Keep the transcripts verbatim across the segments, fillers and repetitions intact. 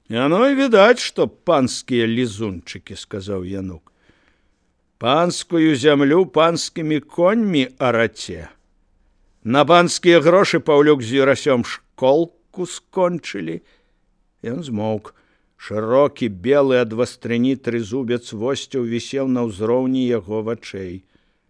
Яно і відаць, што панскія лізунчыкі, сказаў Янук. Панскую зямлю панскімі коньмі араце. На панскія грошы Паўлюк з Юрасём школку скончылі. Ён змоўк. Шырокі, белы ад вастрыні трызубец восцяў вісеў на ўзроўні яго вачэй.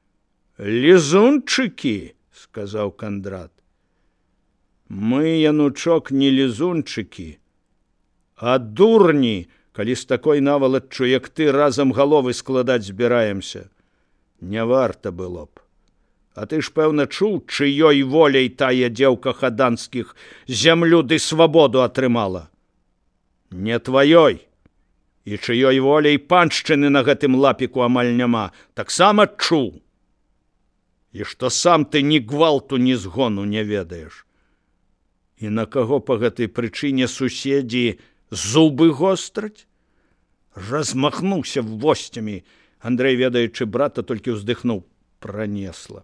Лізунчыкі, сказаў Кандрат. Мы, Янучок, не лізунчыкі, а дурні, калі з такой навалаччу, як ты, разам галовы складаць збіраемся. Не варта было б. А ты ж, пэўна, чуў, чыёй воляй тая дзеўка хаданскіх зямлю ды свабоду атрымала. Не тваёй. І чыёй воляй паншчыны на гэтым лапіку амаль няма. Таксама чуў. І што сам ты ні гвалту, ні згону не ведаеш. І на каго па гэтай прычыне суседзі зубы гостраць? Размахнуўся восцямі. Андрэй, ведаючы брата, толькі ўздыхнуў. Пранесла.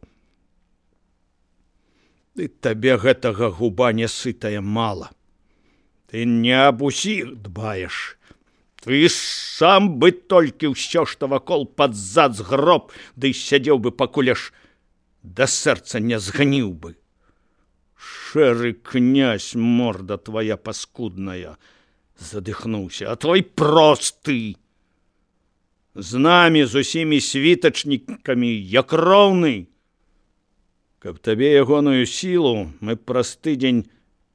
Ты табе гэтага губа не сытая мала. Ты не аб усіх дбаеш. Ты сам бы толькі ўсё, што вакол пад зад згроб, ды сядзеў бы, пакуль аж да сэрца не згніў бы. Шэры князь, морда твоя паскудная, задыхнуўся, а твой просты. З намі, з усімі світачнікамі, як роўны. Каб табе ягоную сілу, мы праз тыдзень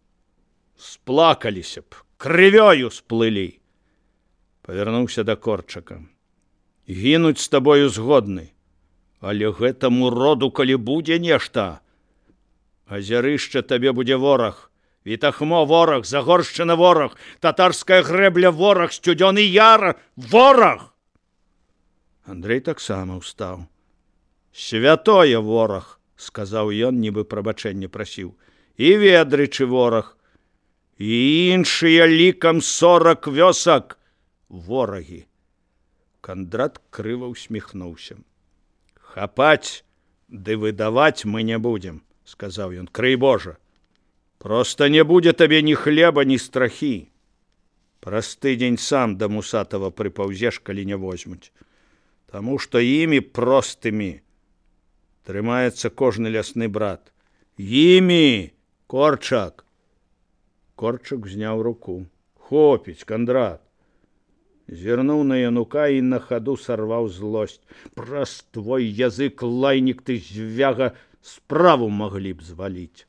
сплакаліся б, крывёю сплылі. Павярнуўся да Корчака. Гінуць з табою згодны, але гэтаму роду, калі будзе нешта, азярышча табе будзе вораг, Вітахмо вораг, Загоршчына вораг, татарская грэбля вораг, Сцюдзёны яр вораг. Андрэй таксама ўстаў. Святое вораг, сказаў ён, нібы прабачэнне прасіў, і Ведрычы вораг, і іншыя лікам сорак вёсак ворагі. Кандрат крыва ўсміхнуўся. Хапаць ды выдаваць мы не будзем, сказаў ён, крый Божа. Проста не будзе табе ні хлеба, ні страхі. Праз тыдзень сам да Мусатава прыпаўзеш, калі не возьмуць. Таму што імі простымі трымаецца кожны лясны брат. Імі, Корчак. Корчак зняў руку. Хопіць, Кандрат. Зірнуў на Янука і на хаду сарваў злосць. Праз твой язык, лайнік ты, звяга, справу маглі б зваліць.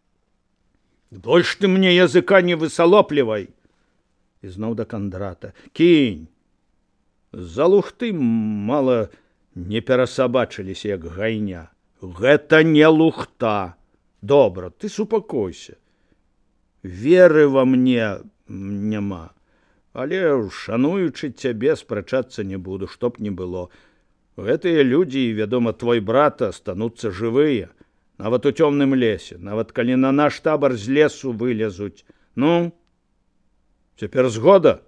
Больш ты мне языка не высалоплівай. І зноў да Кандрата. Кінь. За лухты мала не перасабачыліся, як гайня. Гэта не лухта. Добра, ты супакойся. Веры во мне няма. Але, шануючы цябе, спрачацца не буду, што б не было. Гэтыя людзі, вядома, твой брат, астануцца жывыя. Нават у цёмным лесе, нават калі на наш табар з лесу вылезуць. Ну, цяпер згода?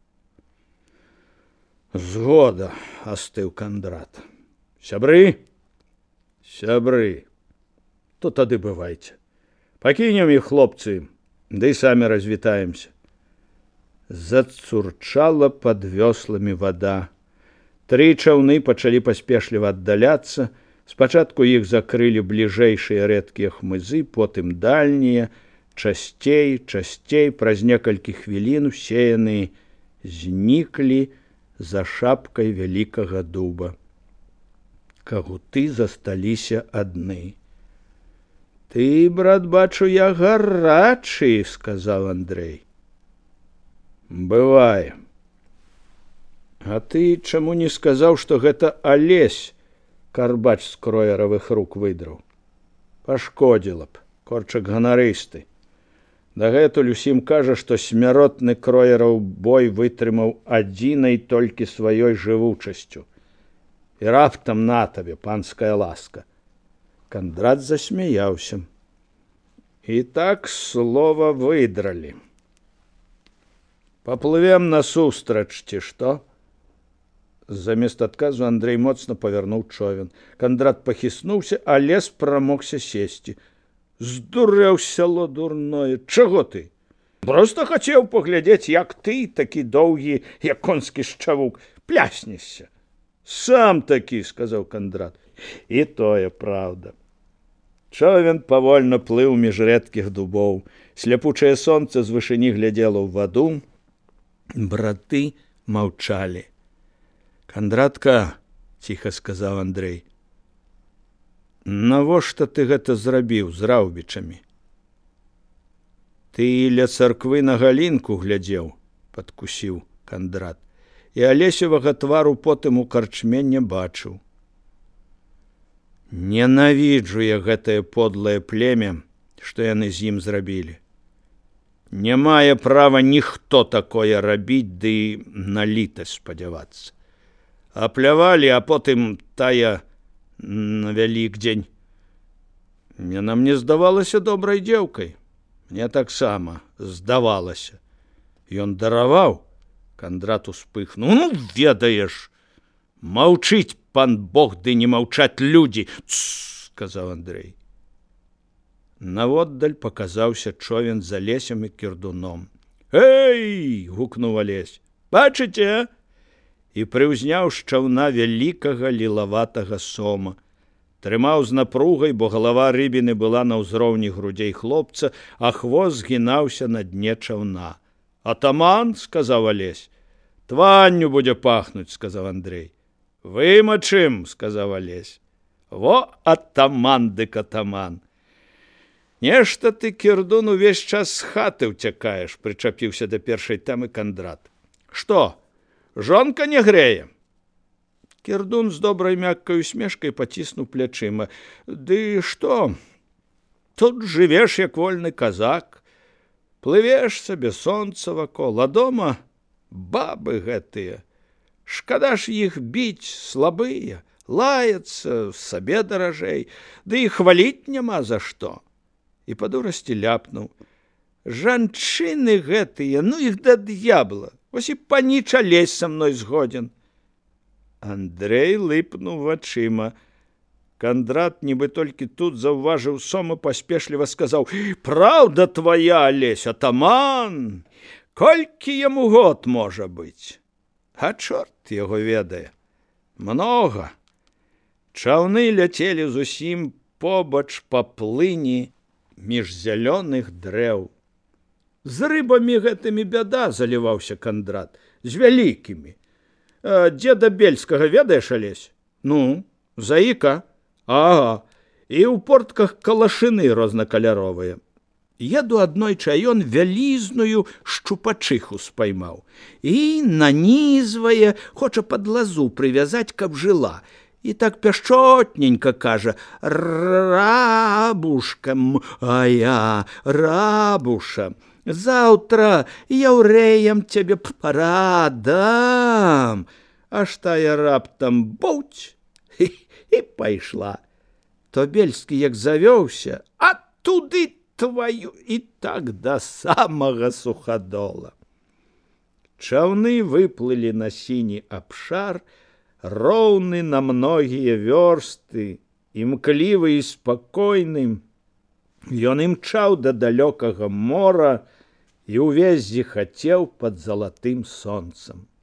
Згода, астыў Кандрат. Сябры? Сябры. То тады бывайце. Пакінем іх, хлопцы, ды самі развітаемся. Зацурчала пад вёсламі вада. Тры чаўны пачалі паспешліва аддаляцца. Спачатку іх закрылі бліжэйшыя рэдкія хмызы, потым дальнія, часцей, часцей, праз некалькі хвілін усе яны зніклі за шапкай вялікага дуба. Кагуты засталіся адны. Ты, брат, бачу, я гарачы, сказаў Андрэй. Бывае. А ты чаму не сказаў, што гэта Алесь карбач з кроеравых рук выдраў? Пашкодзіла б, Корчак ганарысты. Дагэтуль усім кажа, што смяротны кроераў бой вытрымаў адзінай толькі сваёй жывучасцю. І раптам на табе, панская ласка. Кандрат засмяяўся. І так слова выдралі. Паплывем насустрач, ці што? Замест адказу Андрэй моцна павярнуў човен. Кандрат пахіснуўся, а лес прамогся сесці. Здурэў сяло дурное. Чаго ты? Просто хацеў паглядзець, як ты, такі доўгі, як конскі шчавук, пляснешся. Сам такі, сказаў Кандрат. І тое праўда. Човен павольна плыў між рэдкіх дубоў. Сляпучае сонца з вышыні глядзела ў ваду. Браты маўчалі. Кандратка, ціха сказаў Андрэй, навошта ты гэта зрабіў з раўбічамі? Ты ля царквы на галінку глядзеў, падкусіў Кандрат, і Алесевага твару потым у карчме не бачыў. Ненавіджу я гэтае подлае племя, што яны з ім зрабілі. Не мае права ніхто такое рабіць, ды на літасць спадзявацца. Аплявалі, а потым тая на Вялікдзень. Яна мне здавалася добрай дзеўкай. Мне таксама здавалася. Ён дараваў. Кандрат успыхнуў. Ну, ведаеш, маўчыць пан Бог, ды не маўчаць людзі. Тсс, сказаў Андрэй. Наводдаль паказаўся човен за Алесем і Кірдуном. Эй! Гукнуў Алесь. Бачыце? І прыўзняў з чаўна вялікага лілаватага сома. Трымаў з напругай, бо галава рыбіны была на ўзроўні грудзей хлопца, а хвост згінаўся на дне чаўна. Атаман, сказаў Алесь. Тванню будзе пахнуць, сказаў Андрэй. Вымачым, сказаў Алесь. Во атаман дык атаман. Нешта ты, Кірдун, увесь час з хаты ўцякаеш, прычапіўся да першай тэмы Кандрат. Што, жонка не грэе? Кірдун з добрай мяккай усмешкай паціснуў плячыма. Ды што? Тут жывеш, як вольны казак. Плывеш сабе, сонца вакол, а дома бабы гэтыя. Шкада ж іх біць, слабыя, лаяцца, сабе даражэй, ды і хваліць няма за што. І па дурасці ляпнуў. Жанчыны гэтыя, ну іх да д'ябла. Вось і паніч Алесь са мной згодзін. Андрэй лыпнуў вачыма. Кандрат, нібы толькі тут заўважыў сома, паспешліва сказаў: «Праўда твая, Алесь, атаман! Колькі яму год можа быць?» А чорт яго ведае. Многа. Чаўны ляцелі зусім побач па плыні між зялёных дрэў. З рыбамі гэтымі бяда, заліваўся Кандрат, з вялікімі. Дзеда Бельскага ведаеш, Алесь? Ну, заіка. Ага, і ў портках калашыны рознакаляровыя. Еду аднойчы, а ён вялізную шчупачыху спаймаў. І нанізвае, хоча пад лазу прывязаць, каб жыла. І так пяшчотненька кажа: «Рабушка моя, рабуша, заўтра яўрэям цябе парадам». Аж тая раптам боўць і, і пайшла. То Бельскі як завёўся, а туды твою, і так да самага Сухадола. Чаўны выплылі на сіні абшар, роўны на многія вёрсты, імклівы і спакойны. Ён імчаў да далёкага мора і ўвесь зіхацеў пад залатым сонцам.